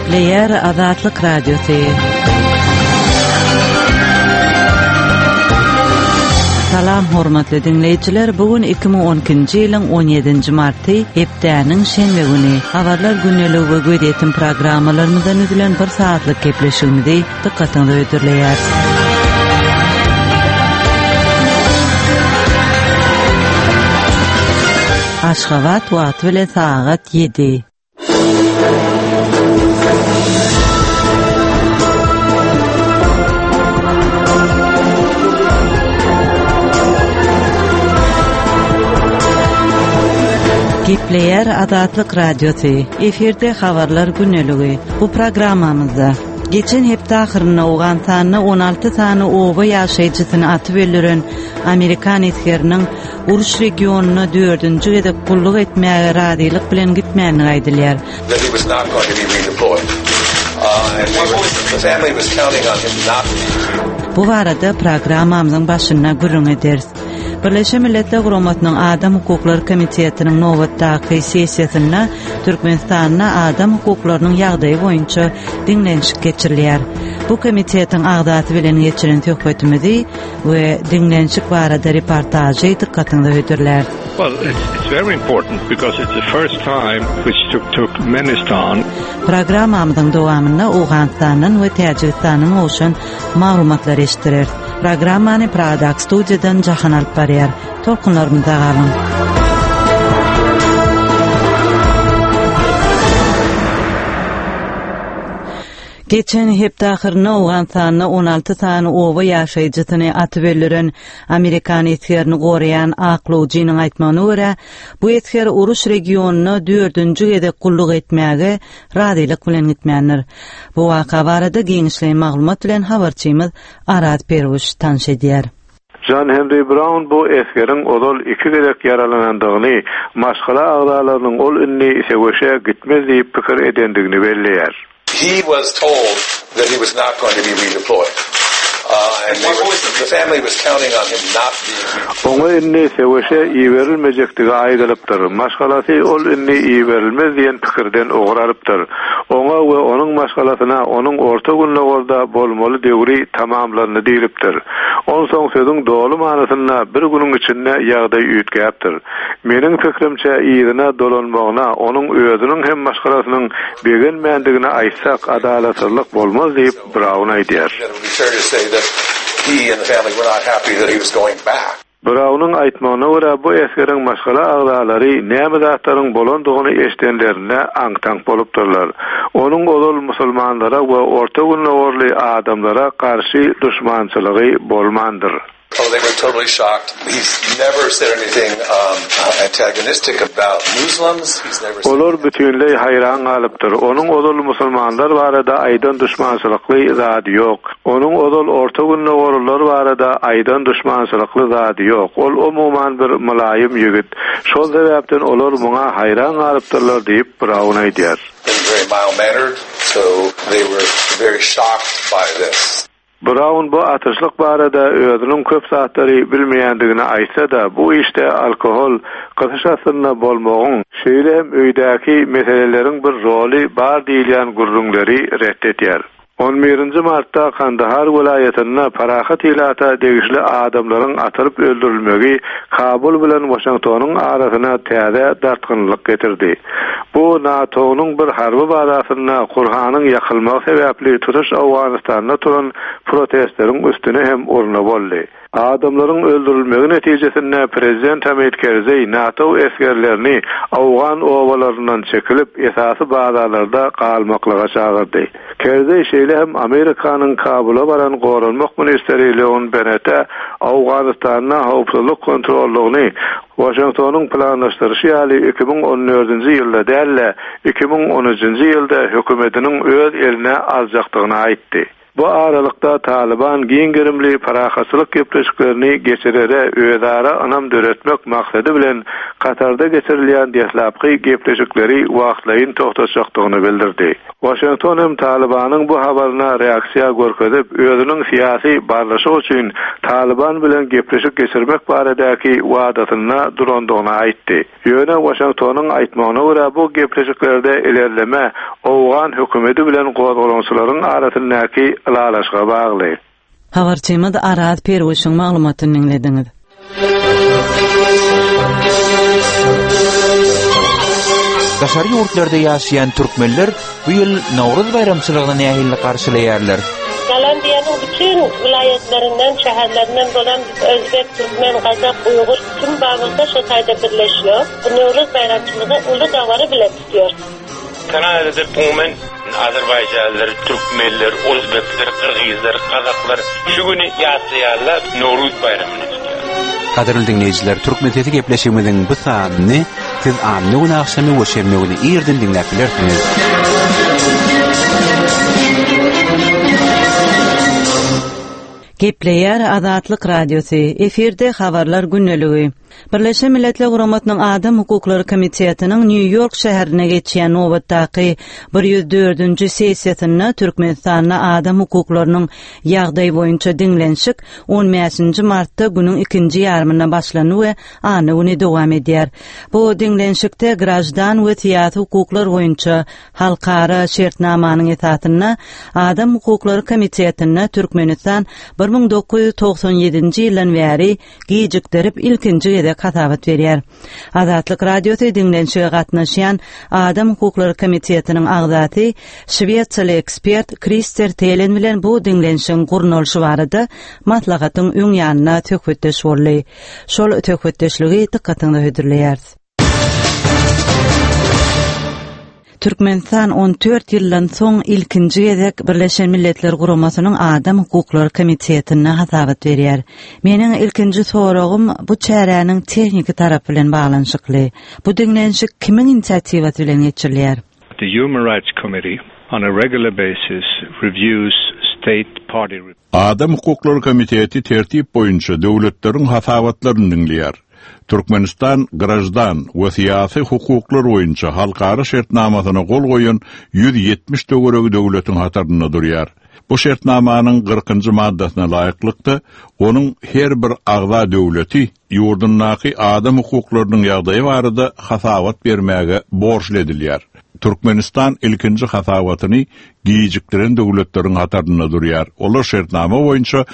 Gepleyer Azatlyk Radiosu. Salam hormatly dinleyijiler, bugün 2012-nji ýylyň 17-nji marty, hepdäniň şenbe güni. Habarlar günneligi we göýdetim programmalarymyzdan üzülen 1 saatlyk gepleşigimizi dikkatiňize öýdürleýär. Aşgabat wagty bilen saat 7. Gepleyer Azatlyk Radiosu. Eferde habarlar günneligi. Bu programmamyzda geçen hepde ahyryna Awganistanyň 16 sany oba ýaşaýjysyny atyp öldüren Amerikan askeriniň uruş regionuna 4-nji gedek gulluk etmäge radylyk bilen gitmänini aýdylýar. Bu barada programmamyzyň başyna gürrüň ederiz. Birleşen Milletler Guramatynyň Adam Hukuklary Komitetiniň nowatdaky sessiýasynda Türkmenistanyň adam hukuklarynyň ýagdaýy boýunça dinlenşik geçirilýär. Bu komitetiň agdaty bilen geçiren töhbetimizi we dinlenşik barada reportajy dikkatiňize öýdürler. Well, it's very important because it's the first time which Turkmenistan. Programmamyzyň dowamynda Awganistanyň we Täjikistanyň oşan maglumatlary eşitdirer. Programmany Pradak studiýadan Jahan alyp barýar. Tolkunlarymyza galyn. Geçen hepde ahyryna Awganistanyň 16 sany oba ýaşaýjysyny atyp öldüren Amerikan askerini gorayan aklawjynyň aýtmagyna görä, bu asker uruş regionuna 4-nji gedek gulluk etmäge radylyk bilen gitmändir. Bu waka barada giňişli maglumat bilen habarçymyz Arat Peruş tanış edýär. John Henry Brown bu eskerin odol 2 gedek yaralanandygyny, maşgala agdalarynyň ol inni segeşe gitmez diýip pikir edendigini belleýär. He was told that he was not going to be redeployed. And the family was counting on him not being. Oňa inni segeşe iýerilmejekdigi aýdylypdyr. Maşgalasy ol inni iýerilmez diýen pikirden oguralypdyr. Oňa we onuň maşgalasyna onuň orta günlegerde bolmaly döwri tamamlanyny diýilipdir. On soň sözüň dolu manasyna bir günüň içinde ýagdaý üýtgäpdir. Meniň fikrimçe ýerine dolanmagyna onuň özüniň hem maşgalasynyň begenmändigine aýtsak adalatlyk bolmaz diýip Brown aýdýar. He and the family were not happy that he was going back. Brown'un aýtmagyna görä bu eskerin maşgala agdalary näme zatlaryň bolandygyny eşdenlerine aňtaň bolupdyrlar. Onuň odol musulmanlara we orta günlegorly adamlara karşı düşmançylygy bolmandyr. Oh, they were totally shocked. He's never said anything antagonistic about Muslims. He's never said. Olar bütünlei hayran galypdyr. Onuň odol musulmanlar barada aýdan düşmançylykly zady ýok. Onuň odol orta günlegorlar barada aýdan düşmançylykly zady ýok. Ol umuman bir mulaýym ýigit. Şol sebäpden olar muňa hayran galypdyrlar diýip Brown aýdýar. Very mild-mannered, so they were very shocked by this. Brown bu atışlyk barada özüniň köp satlary bilmeýändigini aýtsa da, bu işte alkohol gatyşasyna bolmagyň şeýle öýdäki meseleleriň bir roli bar diýilýän gurrunlary reddetýär. 11-nji martda Kandahar welaýatyna parahat ilata degişli adamlaryň atyryp öldürilmegi Kabul bilen Washingtonyň arasyna täze dartgynlyk getirdi. Bu NATO'nun bir harby barasyna Kur'anyň ýakylmagy sebäpli tutuş Awganistanda turan protestleriň üstüne hem urna boldy. Adamlaryň öldürilmegi netijesinde prezident Hamid Karzai NATO eskerlerini Awgan owalaryndan çekilip esasy bazalarda galmaklyga çağırdy. Karzai şeýle hem Amerikanyň Kabula baran gorulmak ministeri Leon Bennett Awganistanyň howpsuzlyk kontrollugyny Washingtonyň planlaşdyrşy ýaly 2014-nji ýylda dälle 2013-nji ýylda hökümetiniň öz eline aljakdygyny aýtdy. Bu aralykda Taliban giňgirimli parahasylyk gepleşiklerini geçirere özara anam döretmek maksady bilen Katarda geçirilýän deslapky gepleşikleri wagtlaýyn togtaşakdygyny bildirdi. Washington hem Talibanyň bu habaryna reaksiýa görkezip, özüniň siýasy barlaşyk üçin Taliban bilen gepleşik geçirmek baradaki wadatyna durandygyny aýtdy. Ýöne Washingtonyň aýtmagyna görä bu gepleşiklerde ilerleme Awgan hökümeti bilen gowadalançylaryň arasyndaky ilalaşyga bagly. Habarçymyz Arad Perwişiň maglumatyny dinlediňiz. Daşary ýurtlarda ýaşaýan türkmenler bu ýyl Nowruz bayramçylygyny nähili garşylaýarlar. Gollandiýanyň bütün vilayatlerinden, şäherlerinden bolan özbek, türkmen, gazak, uýgur tüm bagylda şu taýda birleşiyor. Bu Nowruz bayramçylygy uly dawary bilen tutýar. Kanada'da umumen Azerbaycanlılar, Türkmenler, Özbekler, Kırgızlar, Kazaklar şu günü ýaşaýarlar Nowruz bayramyny tutýar. Kaderli dinleyijiler, Türkmeneti gepleşigimiziň bu sanyny siz anny gün akşamy we şemne güni ýerden dinläp bilersiniz. Gepleýär Azatlyk Radiosu. Eferde habarlar günneligi. Birleşen Milletler Guramatynyň Adam Hukuklary Komitetiniň New York şäherine geçýän nowatdaky 104-nji sessiýasyna Türkmenistanyň adam hukuklarynyň ýagdaý boýunça dinlenşik 15-nji martda günüň 2-nji ýarmyna başlany we any güni dowam edýär. Bu dinlenşikde grajdan we tiýat hukuklary boýunça halkara şertnamanyň etatyna Adam Hukuklary Komitetine Türkmenistan 1997-nji ýyldan bäri gijikdirip ilkinji katawat berýär. Azatlyk Radiosu dinlenşige gatnaşýan Adam Hukuklary Komitetiniň agzaty, Şwediýaly ekspert Krister Telen bilen bu dinlenşiň gurnulşy barada maslahatyň öň ýanyna töhfetdeş boldy. Şol töhfetdeşligi dikkatyňi hödürleýär. Türkmenistan 14 ýyldan soň ilkinji gezek Birleşen Milletler Guramasynyň Adam Hukuklary Komitetine hasawat berýär. Meniň ilkinji soragym bu çäräniň tehnik tarapy bilen baglanyşykly. Bu dinlenşik kimiň inisiatiwasy bilen geçirilýär? The Human Rights Committee on a regular basis reviews state party reports. Adam Hukuklary Komiteti tertip boýunça döwletleriň hasawatlaryny dinleýär. Türkmenistan grajdan we siýasy hukuklar boýunça halkara şertnamasyna gol goýan 170 döwregi döwletiň hatarynda durýar. Bu şertnamanyň 40-njy maddasyna laýyklykda onuň her bir agza döwleti ýurdundaky adam hukuklarynyň ýagdaýy barada hasawat bermäge borçly edilýär. Türkmenistan ilkinji hasawatyny gijikdiren döwletleriň hatarynda durýar. Olar şertnama boýunça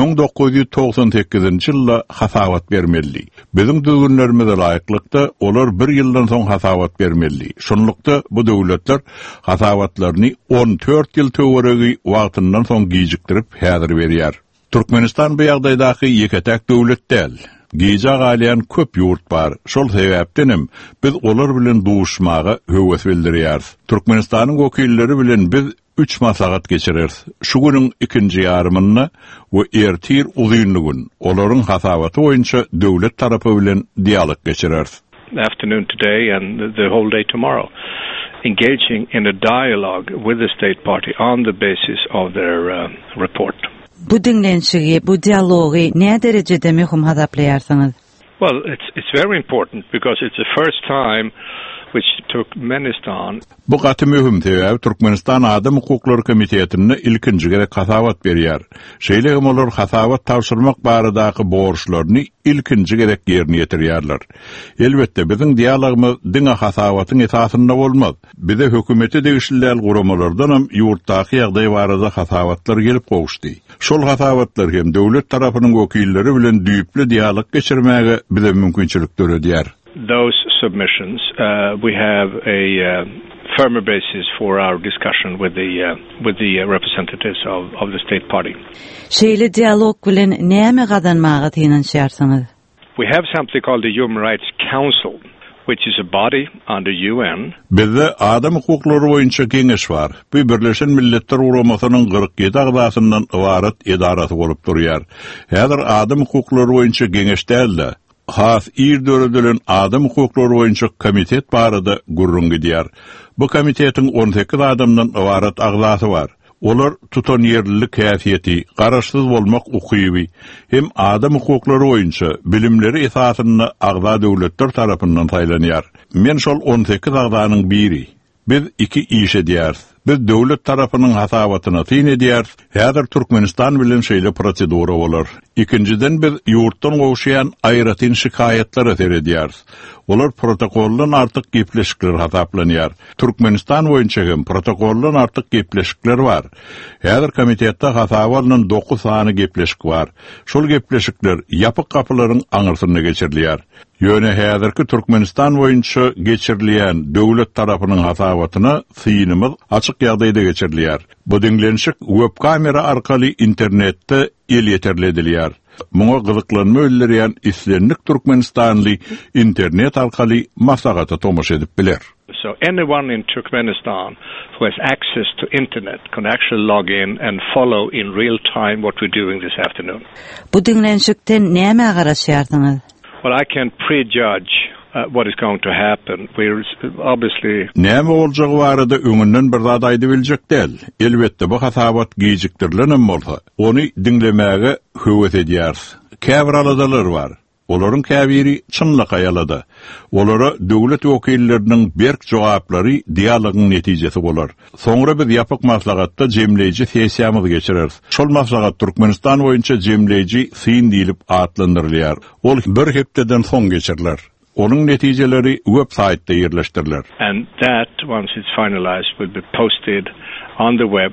1998-nji ýylda hasawat bermeli. Biziň düzgünlerimize laýyklykda olar 1 ýyldan soň hasawat bermeli. Şonlukda bu döwletler hasawatlaryny 14 ýyl töweregi wagtyndan soň gijikdirip häzir berýär. Türkmenistan bu ýagdaýdaky ýeketek döwlet däl. Gija galyan köp yurt bar. Şol sebäpdenim biz olar bilen duşmaga höwes bildirýär. Türkmenistanyň wekilleri bilen biz 3 maslahat geçireriz. Şu günüň 2-nji ýarmyna we ertir uzynlygyn olaryň hasawaty boýunça döwlet tarapy bilen dialog geçireriz. Afternoon today and the whole day tomorrow, engaging in a dialogue with the state party on the basis of their report. Bu dinlenşigi, bu dialogy näme derejede möhüm hasaplaýarsyňyz? Well, it's very important because it's the first time which Turkmenistan. Bu gaty möhüm sebäp Türkmenistan Adam Hukuklary Komitetine ilkinji gerek hasawat berýär. Şeýlegem olar hasawat tawşyrmak baradaky borçlaryny ilkinji gerek ýerine ýetirýärler. Elbetde biziň dialogumyz diňe hasawatyň esasynda bolmaz. Bize hökümeti degişliler guramalardan hem ýurtdaky ýagdaý barada hasawatlar gelip gowuşdy. Şol hasawatlar hem döwlet tarapynyň wekilleri bilen düýpli dialog geçirmäge bize mümkinçilik töredýär. Those submissions, we have a firmer basis for our discussion with the representatives of the state party. Şeýle dialog bilen näme gadanmagy tynanşýarsyňyz? We have something called the Human Rights Council, which is a body under UN. Bizde adam hukuklary boýunça geňeş bar. Bu Birleşen Milletler Guramasynyň 47 agzasyndan ibaret edarasy bolup durýar. Häzir adam hukuklary boýunça geňeş däl, has ýerdöredilen adam hukuklary boýunça komitet barada gurrun gidýär. Bu komitetiň 18 adamdan ibaret agzasy bar. Olar tutan yerlilik häsiýeti, garaşsyz bolmak ukyby hem adam hukuklary boýunça bilimleri esasynda agza döwletler tarapyndan taýlanýar. Men şol 18 agzanyň biri. Biz iki iş edýäris. Biz döwlet tarapynyň hasabatyna tyn edýäris. Häzir Türkmenistan bilen şeýle prosedura bolar. İkinciden biz ýurtdan gowşaýan aýratyn şikaýetler eser edýäris. Olar protokoldan artyk gepleşikler hasaplanýar. Türkmenistan boýunça hem protokoldan artyk gepleşikler bar. Häzir komitetde hasabalynan 9 sany gepleşik bar. Şol gepleşikler ýapyk kapylaryň aňyrsyna geçirilýär. Ýöne häzirki Türkmenistan boýunça geçirilýän döwlet tarapynyň hasabatyna synymyz açyk ýagdaýda geçirilýär. Bu dinlenşik web kamera arkaly internetde el ýeterledilýär. Muňa gyzyklanma öldürýän islenlik Türkmenistanly internet arkaly maslahaty tomaş edip biler. So anyone in Turkmenistan who has access to internet can actually log in and follow in real time what we're doing this afternoon. Bu dinlenşikden näme garaşýardyňyz? Well, I can prejudge what is going to happen. We're obviously... Näme boljagy barada öňünden bir zat aýdyp biljek däl. Elbetde bu hasabat gijikdirlenen bolsa, ony dinlemäge höwet edýäris. Käbir aladalar bar. Olaryň käbiri çynlyk aýalada. Olara döwlet wekilleriniň berk jogaplary dialogyň netijesi bolar. Soňra biz ýapyk maslahatda jemleýiji sessiýamyzy geçireriz. Şol maslahat Türkmenistan boýunça jemleýiji syn diýilip atlandyrylýar. Ol bir hepdeden soň geçiriler. Onun neticeleri website-de yerleştiriler. And that, once it's finalized, will be posted on the web.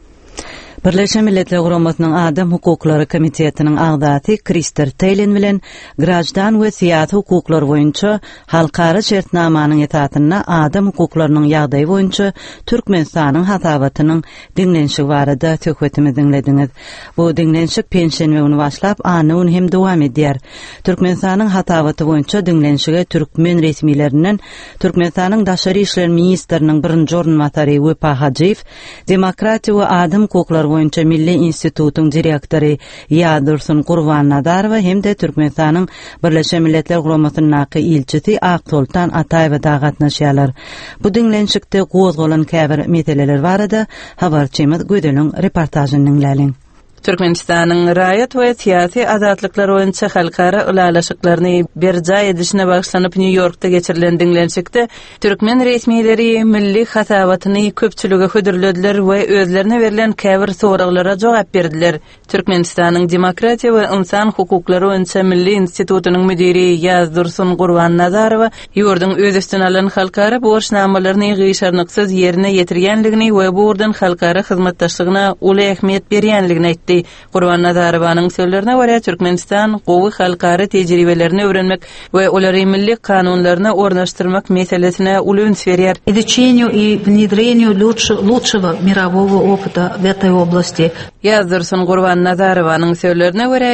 Birleşen Milletler Guramatynyň Adam Hukuklary Komitetiniň agdaty Krister Taylen bilen grajdan we siýasat hukuklary boýunça halkara şertnamanyň etatyna adam hukuklarynyň ýagdaýy boýunça Türkmenistanyň hasabatynyň dinlenşigi barada töhbetimi dinlediňiz. Bu dinlenşik penşenwe güni başlap anyň hem dowam edýär. Türkmenistanyň hasabaty boýunça dinlenşige türkmen resmiýetlerinden Türkmenistanyň daşary işler ministriniň birinji ornatary Wepa Hajiýew, demokratiýa we adam hukuklary boýunça Milli Institutyň direktory Ýadursun Gurbannazarowa hem de Türkmenistanyň Birleşen Milletler Guramatynyň ilçisi Aqtoltan Ataýew da gatnaşýarlar. Bu dinlenşikde gozgalan käbir meseleler barada habarçymyz Gödeliň reportajyny dinläliň. Türkmenistanyň raýat we siýasy azatlyklary boýunça halkara ulalaşyklaryny berja edişine bagşlanyp New Yorkda geçirilen dinlenşikde türkmen resmiýetleri milli hasabatyny köpçülüge hödürlediler we özlerine berilen käbir soraglara jogap berdiler. Türkmenistanyň Demokratiýa we Insan hukuklary boýunça Milli Institutynyň müdiri Ýazdursun Gurbannazarowa ýurdun öz üstüne alan halkara borçnamalaryny gyşarnyksyz ýerine ýetirgenligini we bu ýurdun halkara hyzmatdaşlygyna uly ähmiýet berýänligini aýtdy. Gurbannazarowyň sözlerine görä Türkmenistan gowy halkara tejribelerini öwrenmek we olary milli kanunlaryna ornaşdyrmak meselesine uly üns berýär. Изучению и внедрению лучшего мирового опыта в этой области. Ýazdursun Gurbannazarowyň sözlerine görä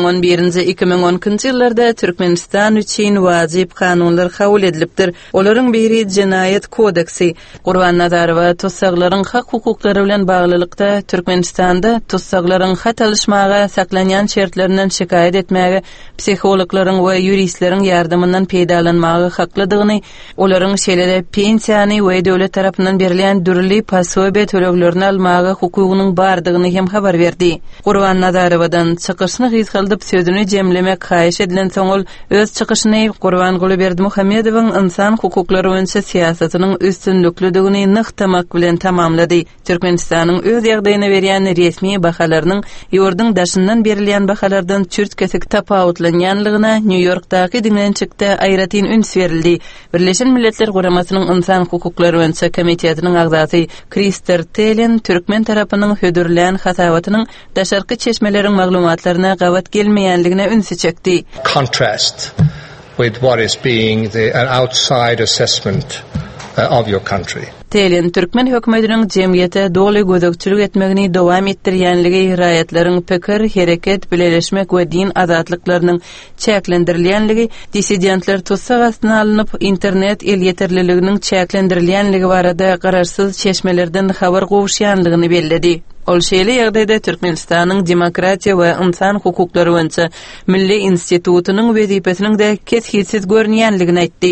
2011-2012 ýyllarda Türkmenistan üçin wajyp kanunlar kabul edilipdir. Olaryň biri Jinayet kodeksi. Gurbannazarowa tutsaklaryň hak hukuklary bilen baglylykda Türkmenistanda tutsaklaryň hat alışmaga saklanýan şertlerinden şikayet etmäge, psikologlaryň we ýuristleriň ýardymyndan peýdalanmagy haklydygyny, olaryň şeýle pensiýany we döwlet tarapyndan berilýän dürli pasobe töleglerini almagy hukugynyň bardygyny hem habar berdi. Gurbannazarowadan çykyşyny gyzgaldyp sözüni jemlemek haýyş edilen soňul öz çykyşyny Gurbanguly Berdimuhammedowyň insan hukuklary boýunça siýasatynyň üstünlükligini nyktamak bilen tamamlady. Türkmenistanyň öz ýagdaýyna berýän resmi bahalarynyň ýurdun daşyndan berilýän bahalardan çürt kesik tapawutlanýanlygyna New Yorkdaky dinlençikde aýratyn üns berildi. Birleşen Milletler Guramatynyň Insan hukuklary boýunça komitetiniň agdaty Krister Taylen türkmen tarapynyň hödürlen hasabatynyň daşarky çeşmeleriň maglumatlaryna gawat gelmeýänligine üns çekdi. Contrast with what is being an outside assessment of your country. Taylen türkmen hökümetiniň jemgyýete doly gözekçilik etmegini dowam etdirýänligi, raýatlaryň pikir, hereket, bileşmek we din azatlyklarynyň çäklendirilýänligi, dissidentler tutsak astyna alınıp internet el ýeterliliginiň çäklendirilýänligi barada garaşsyz çeşmelerden habar gowuşýanlygyny belledi. Ol şeýle ýagdaýda Türkmenistanyň Demokratiýa we Insan hukuklary boýunça Milli Institutynyň wezipesiniň de keshitsiz görünýänligini aýtdy.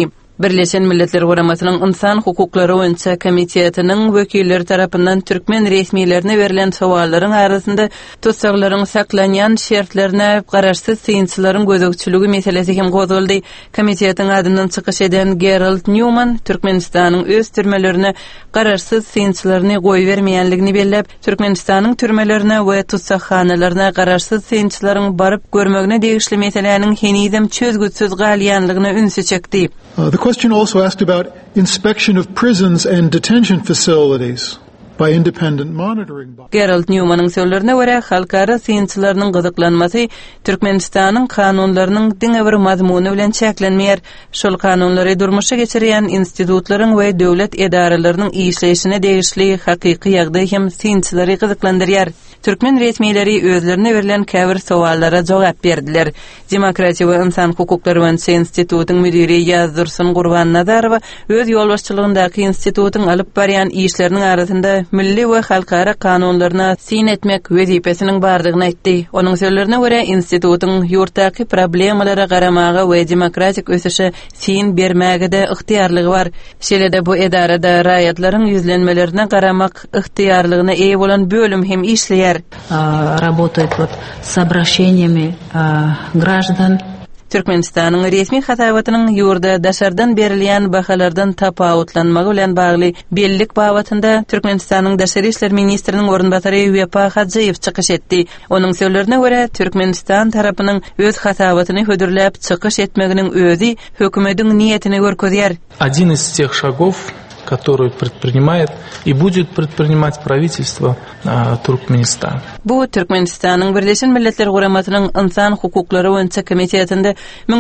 Birleşen Milletler Guramasynyň insan hukuklary boýunça komitetining wekilleri tarapyndan türkmen resmiýetlerine berilen sowallaryň arasynda tutsaklaryň saklanýan şertlerine garaşsyz synçylaryň gözegçiligi meselesi hem gozuldy. Komitetiň adyndan çykyş eden Gerald Newman Türkmenistanyň öz türmelerine garaşsyz synçylaryny goý bermeýänligini bellep, Türkmenistanyň türmelerine we tutsakhanalaryna garaşsyz synçylaryň baryp görmegine degişli meseleniň henidem çözgüçsiz galýanlygyna ünsü çekdi. The question also asked about inspection of prisons and detention facilities by independent monitoring bodies. Gerald Newman'ın sözlerine göre halkara synçylarynyň gyzyklanmasy Türkmenistanyň kanunlarynyň diňe bir mazmuny bilen çeklenmeýär. Şol kanunlary durmuşa geçirýän institutlaryň we döwlet edaralarynyň işleýişine degişli hakyky ýagdaý hem synçylary gyzyklandyrýar. Türkmen resmiýetleri özlerine berilen käbir sowallara jogap berdiler. Demokratiýa we insan hukuklary boýunça institutyň müdiri Ýazdursun Gurbannazarowa öz ýolbaşçylygyndaky institutyň alyp barýan işleriniň arasynda milli we halkara kanunlaryna syn etmek wezipesiniň bardygyny aýtdy. Onuň sözlerine görä institutyň ýurtdaky problemalara garamaga we demokratik ösüşe syn bermäge de ygtyýarlygy bar. Şeýle-de bu edarada raýatlaryň ýüzlenmelerine garamak ygtyýarlygyna eýe bolan bölüm hem işleýär. Работает вот с обращениями граждан. Türkmenistanyň resmi hatawatynyň ýurda daşardan berilýän bahalardan tapawutlanmagy bilen bagly bellik babatynda Türkmenistanyň Daşary işler ministriniň orunbasary Wepa Hadjiýew çykyş etdi. Onuň sözlerine görä Türkmenistan tarapynyň öz hatawatyny hödürläp çykyş etmeginiň özü hökümetiň niýetini görkezýär. Один из тех шагов, который предпринимает и будет предпринимать правительство Туркменистана. Bu Türkmenistanyň Birleşen Milletler Guramasynyň insan hukuklary boýunça komitetinde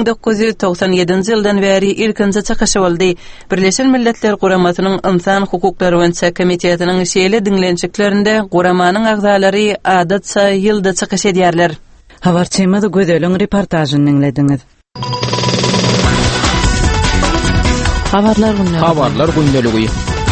1997-nji ýyldan beri ilkinji çykyşy boldy. Birleşen Milletler Guramasynyň insan hukuklary boýunça komitetiniň şeýle diňlençiklerinde guramanyň agzalary adatça ýylda çykyş edýärler. Habarçymyzy gözelüň reportajyny dinlediňiz. Habarlar gündəligi.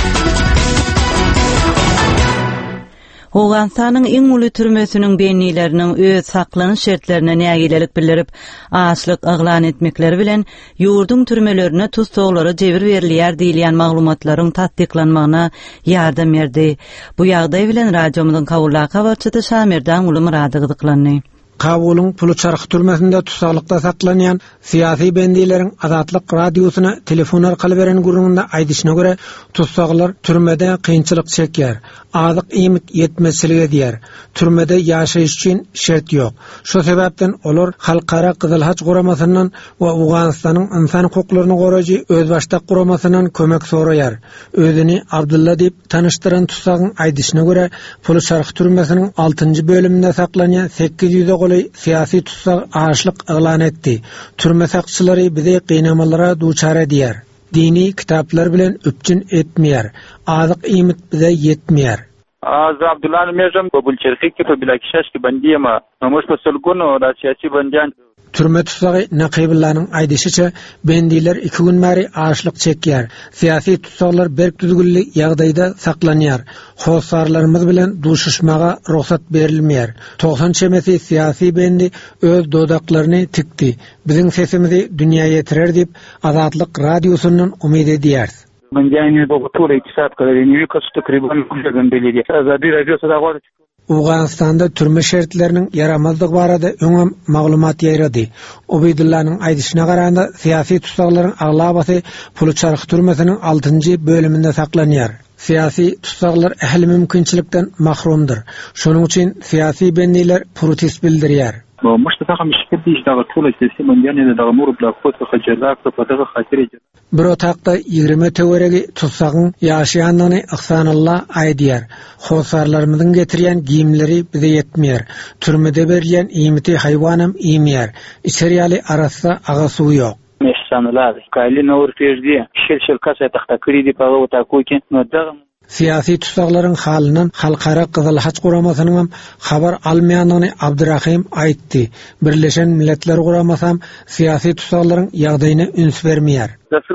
Awganistanyň iň uly türmesiniň beýnileriniň öz saklanyş şertlerine nägilelik bildirip, açlyk aglan etmekleri bilen ýurdun türmelerine tutsaglara jebir berilýär diýilýän maglumatlaryň tatbiklanmagyna ýardam berdi. Bu ýagdaý bilen radiomyzyň kabully habarçysy Şamirdan Uly Murady gyzyklandy. Kabulyň Puluçark türmesinde tutsaklikda saklanýan syýasy bendiýleriň Azatlyk radiosyna telefon arkaly beren gurrunda aýdyşyna görä tutsaklar türmede kynçylyk çekýär, azyk ýemik ýetmezçilik edýär. Türmede ýaşaýyş üçin şert ýok. Şu sebäpden olar halkara Gyzyl Haç guramasynyň we Awganistanyň insan hukuklaryny goraýjy özbaşdak guramasynyň kömek soraýar. Özüni Abdulla diýip tanıştyran tutsagyň aýdyşyna görä Puluçark türmesiniň 6-njy bölüminde saklanýan 800 siyasi tutsak ağaçlık ilan etdi. Türme sakçıları bize qıynamalara duçar edýär. Dini kitaplar bilen öpçün etmeýär. Azyk ýemit bize yetmeýär. Abdullah Mejam Bulcherki ki bilakişaş ki bandiyama namus pasulguno da siyasi bandiyan. Türme tutsagy Naqibillanyň aýdyşyça bendiler 2 gün bäri açlyk çekýär. Siyasi tutsaklar berk düzgünlik ýagdaýda saklanýar. Hosarlarymyz bilen duşuşmaga ruhsat berilmeýär. 90 çemesi siyasi bendi öz dodaklaryny tikdi. Biziň sesimizi dünýäge ýetirer diýip Azatlyk radiosynyň umyd edýär. Bandiýany bu tory iktisat kadary kaçty kriban güýgen beledi. Azadi radiosu da var. Awganistanda türme şertleriniň yaramazlygy barada öňe maglumat ýaýrady. Obeýdullahnyň aýdyşyna garanda syýasy tutsaklaryň aglabasy Puluçark türmesiniň 6-njy bölüminde saklanýar. Syýasy tutsaklar ähli mümkinçilikden mahrumdur. Şonuň üçin syýasy bendiler protest bildirýär. مشتاق مشكل دي اشتغل طول السياسي من يعني ده امور بلا قوت خجالات فده خاطر. Bir otaqda 20 töweregi tutsagyň ýaşaýanyny ihsanallah aýdýar. Hosarlarymyzyň getirýän giyimleri bize ýetmeýär. Türmede berilýän ýemiti haýwanam ýemýär. İçeriýaly arasda aga suwy ýok. İhsanallah kaýly nowr ferdi şel kasa taxtakry diýip aga otakoýken noda Siyasi tutsaklaryň halynyň halkara Gyzyl Haç guramasynyň habar almaýanyny Abdurrahim aýtdy. Birleşen Milletler Guramasam siyasi tutsaklaryň ýagdaýyna üns bermeýär.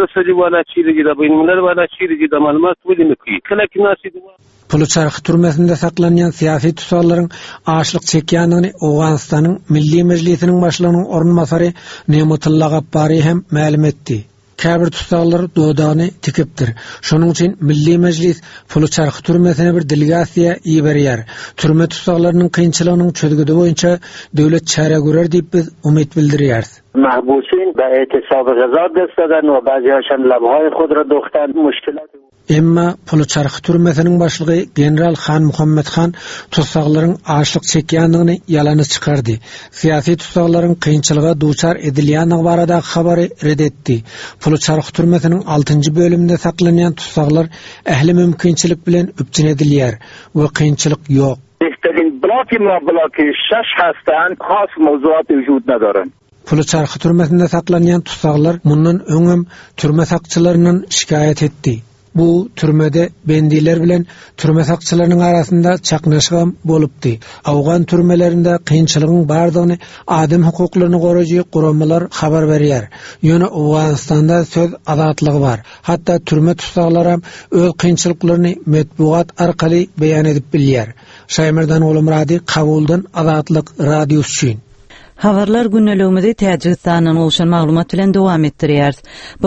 Puluçark türmesinde saklanýan siyasi tutsaklaryň açlyk çekýänyni Awganistanyň Milli Mejlisiniň başlygynyň orunmasary Nematullah Gappary hem ma'lum etdi. käbir tutsaklar dodany tikipdir. Şonuň üçin Milli Mejlis Pulu Çarky türmesine bir delegasiýa iýberýär. Türme tutsaklarynyň kynçylygynyň çözgüdi boýunça döwlet çäre görer diýip biz umyt bildirýäris. محبوسین به اعتصاب غذا دست دادن و بعضی‌هاشون لب‌های خود را دوختن. مشکلات Emma Pulu Çarky türmesiniň başlygy General Xan Muhammed Xan tutsaklaryň açlyk çekýändigini ýalany çykardy. Siýasy tutsaklaryň kynçylyga duçar edilýänligi barada habary red etdi. Pulu Çarky türmesiniň 6-njy bölüminde saklanýan tutsaklar ähli mümkinçilik bilen öpçün edilýär we kynçylyk ýok. بهترین بلاکی ما بلاکی 6 هستند. خاص موضوعات وجود ندارند. Pulu Çarky türmesinde saklanýan tutsaklar mundan öňüm türme sakçylarynyň şikayet etdi. Bu türmede bendiler bilen türme sakçylarynyň arasynda çaknaşyk bolupdy. Awgan türmelerinde kynçylygyň bardygyny adam hukuklaryny goraýjy guramalar habar berýär. Ýöne Awganistanda söz azatlygy bar. Hatda türme tutsaklary öz kynçylyklaryny medbuat arkaly beýan edip bilýär. Şaýmerdan Olumrady Kabuldan Azatlyk radiosu üçin. Habarlar günneligimizde Täjikistanyň olşan maglumat bilen dowam etdirýär.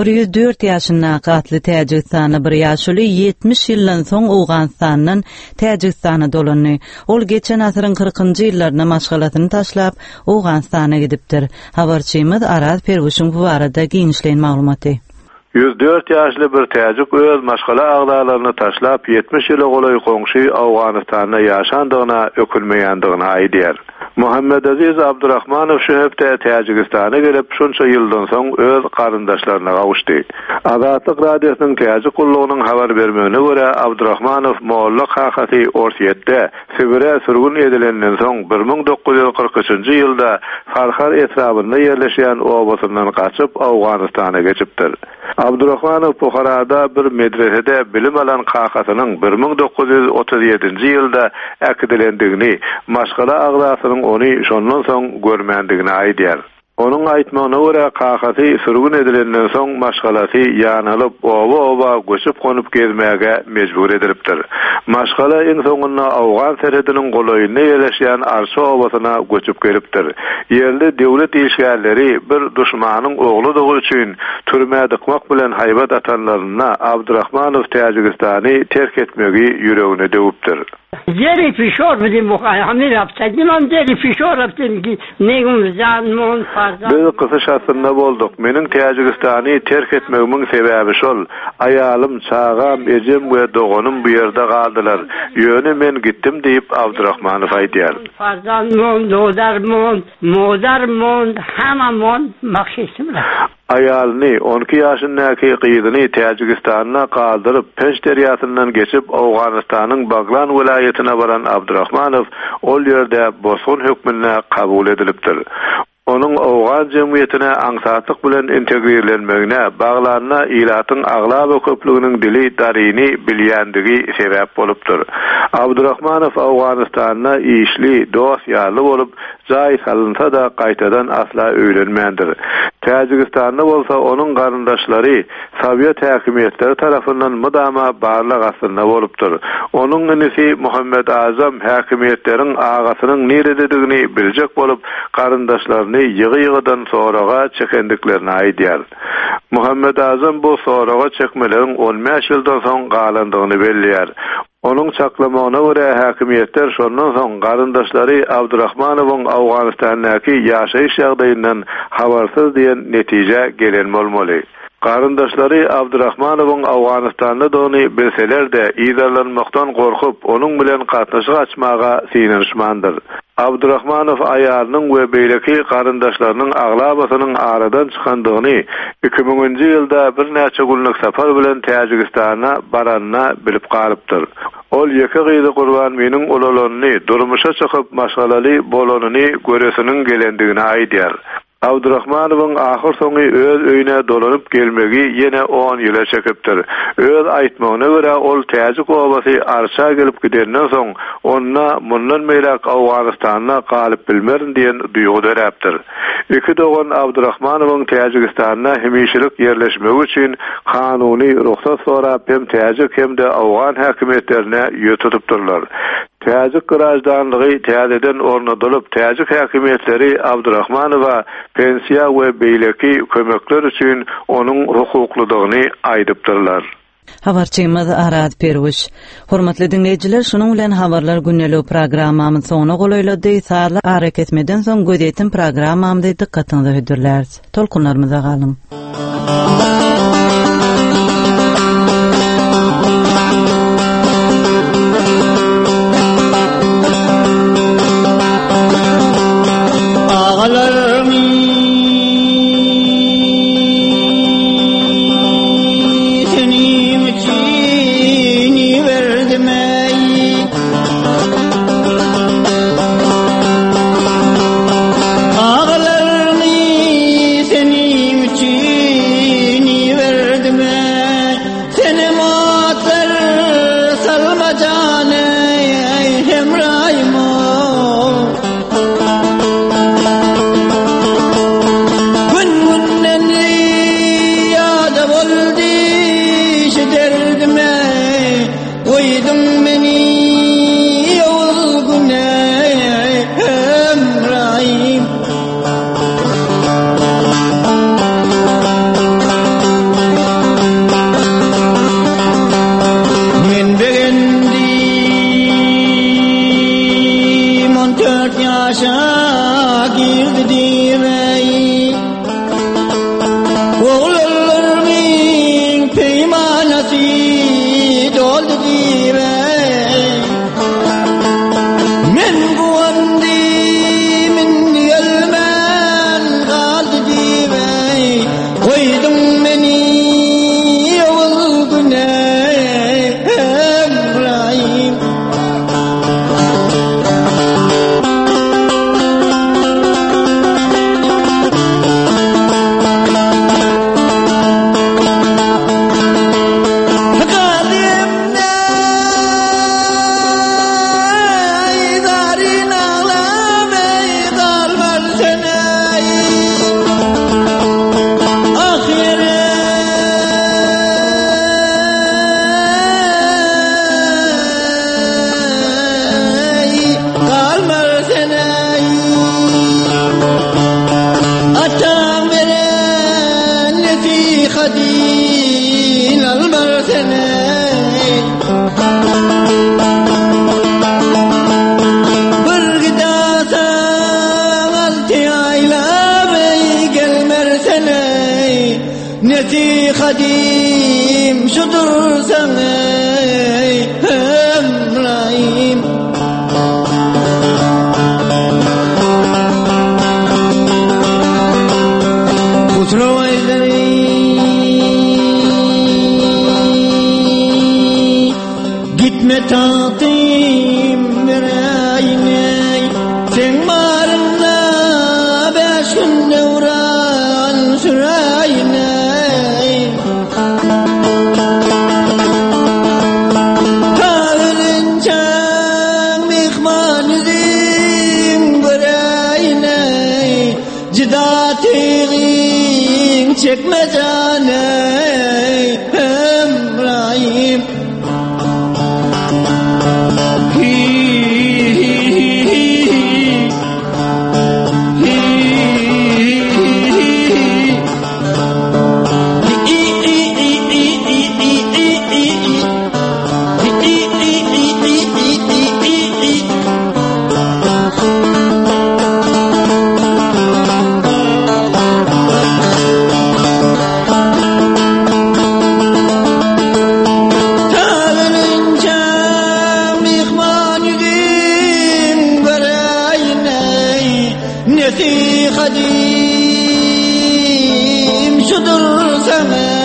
104 ýaşynda gatly Täjikistanyň bir ýaşuly 70 ýyldan soň Awganistanyň Täjikistana dolany. Ol geçen asyryň 40-njy ýyllaryna maşgalatyny taşlap Awganistana gidipdir. Habarçymyz Araz Perwuşyň bu barada giňişleýän maglumaty. 104 ýaşly bir täjik öz maşgala agdalaryny taşlap 70 ýyla golay goňşy Awganistanda ýaşandygyna ökülmeýändigini aýdýar. Muhammed Aziz Abdurrahmanow şu hepde Täjikistana gelip şunça ýyldan soň öz garyndaşlaryna gawuşdy. Azatlyk radiosynyň Täjik gullugynyň habar bermegine görä Abdurrahmanow mollak hakysy Orsiýetde Sibire sürgün edilenden soň 1943-nji ýylda Farhar etrabynda ýerleşýän obasyndan gaçyp Awganistana geçipdir. Abdurrahmanow Buharada bir medresede bilim alan kakasynyň 1937-nji ýylda äkidilendigini, maşgala agdasynyň ony şondan soň görmändigini aýdýar. Onun aýtmagyna görä kakasy sürgün edilenden soň maşgalasy ýanylyp oba göçüp konup gezmäge mejbur edilipdir. Maşgala en soňunda Awgan serhediniň golaýyna ýerleşýän Arşa obasyna göçüp gelipdir. Ýerli döwlet işgärleri bir duşmanyň ogludygy üçin türmäde dykmak bilen haýbat atanlaryna Abdurrahmanow Täjikistany terk etmegi ýüregine döwüpdir. Zeri fişor bizim bu hamil yapsaydın on zeri fişor yaptın ki negum zanmon farzan. Biz kısa şahsında bolduk. Menin Täjikistany terk etmegimin sebebi şol. Ayalım, çağam, ejem we dogonum bu ýerde galdylar. Ýöne men gittim diýip Abdurrahmanow aýdýar. Farzanmon, modarmon, hamamon makşesimler. Ayalny 12 ýaşyndaky gyzyny Täjikistana galdyryp Peş deriýatyndan geçip Awganistanyň Baglan vilayatyna baran Abdurrahmanow ol ýerde bosgun hökmüne kabul edilipdir. Onun Awgan jemgyýetine aňsatlyk bilen integrirlenmegine baglanyna ilatyň aglaba köpliginiň dili daryny bilýändigi sebäp bolupdyr. Abdurrahmanow Awganistanyna işli, dost ýaly bolup, jaý salynsa da gaýtadan asla öýlenmändir. Täjikistanda bolsa onun garyndaşlary Sowet häkimetleri tarapyndan mudama barlyk aslynda bolupdyr. Onun inisi Muhammed Azam häkimetleriň agasynyň nerededigini biljek bolup, garyndaşlaryny ýygy-ýygydan soraga çekendiklerini aýdýar. Muhammed Azam bu soraga çekmeleriň 15 ýyldan soň galandygyny belliýär. Onun çaklamagyna görä häkimetler şondan soň garyndaşlary Abdurrahmanowyň Awganistandaky ýaşaýyş ýagdaýyndan habarsyz diýen netije gelen bolmaly. Garyndaşlary Abdurrahmanowyň Awganistanda dony bilseler-de ýyzarlanmakdan gorkup, onun bilen gatnaşyk açmaga synanyşmandyr. Abdurrahmanow aýalynyň we beýleki garyndaşlarynyň aglabasynyň aradan çykandygyny 2000-nji ýylda bir näçe günlük sapar bilen Täjikistana baranyna bilip galypdyr. Ol ýeke gyzy gurban meniň olalaryny durmuşa çykyp maşgalaly bolanyny göresiniň gelendigini aýdýar. Abdurrahmanowyň ahir soňy öz öýüne dolanyp gelmegi ýene 10 ýyla çekipdir. Öz aýtmagyna görä ol Täjik obasy Arşa gelip gidenden soň onna mundan meýrak Awganistana galyp bilmerin diýen duýgu derapdir. Iki dogan Abdurrahmanowyň Täjikistana hemişilik ýerleşmegi üçin kanuny ruhsat sorap hem Täjik hem de Awgan häkimetlerine ýötüdipdirler. Täzik garajdanylygy täzeden ornadylyp, täzik häkimetleri Abdurrahmanowa pensiya we beýleki kömekler üçin onuň hukuklydygyny aýdypdyrlar. Habarçymyz Arad Perwiş. Hormatly dinleýijiler, şonuň bilen habarlar günnelik programmamyň soňuna goýuldy. Saatly hareket etmeden soň gödetin programmamyzda dikkatiňizi hödürlärsiz. Tolkunlarymyza galyň. Neti kadim şudur sana Emrahim Kutlu eyleri Gitme tatim vereyne Sen varınla beş günde uğran süreyne Çekme canı Emrahim Neti kadim şudur sana